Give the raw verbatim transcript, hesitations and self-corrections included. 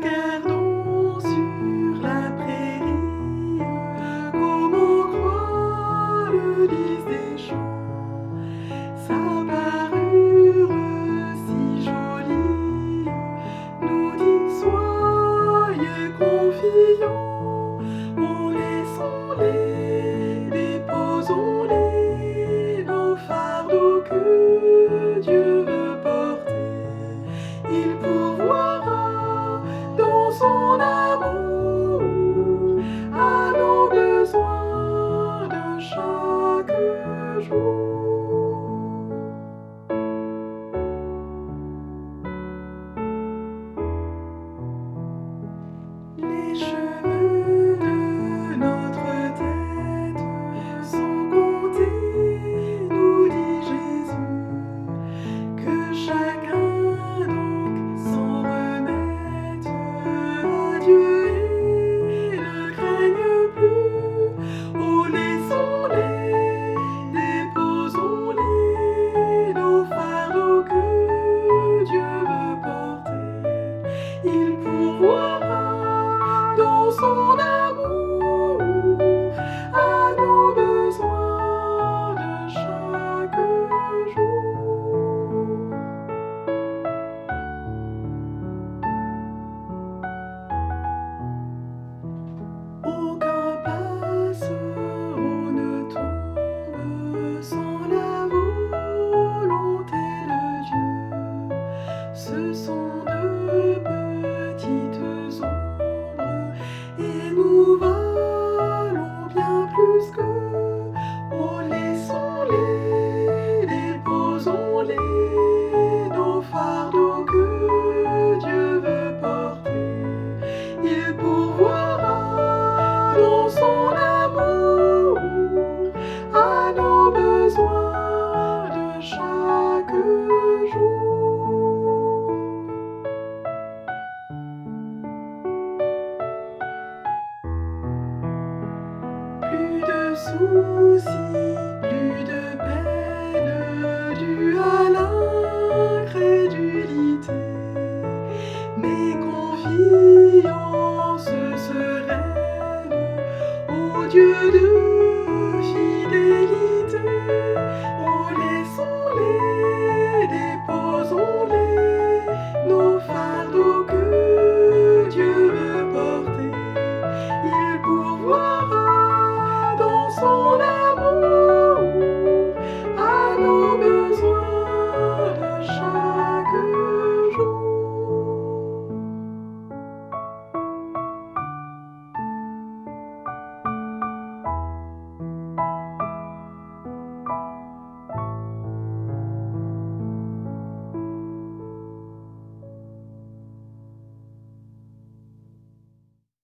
Regardons sur la prairie, comment croît le lys des champs. Sa parure si jolie nous dit soyez confiants. Oh, laissons-les, déposons-les, nos fardeaux que Dieu veut porter. Il pourvoira dans son amour à nos besoins de chaque jour. Les cheveux de notre tête sont comptés, nous dit Jésus, que chacun donc s'en remette à Dieu et ne craigne plus. Oh, laissons-les, déposons-les, nos fardeaux que Dieu veut porter. Il pourvoira dans son amour à nos besoins de chaque jour. Aucun passereau ne tombe sans la volonté de Dieu. Ce sont de petites ombres et nous valons bien plus qu'eux. Oh, laissons-les, déposons-les, nos fardeaux que Dieu veut porter. Il pourvoira dans son amour à nos besoins de chaque jour. Plus de soucis, plus de peine due à l'incrédulité, mais confiance sereine au Dieu de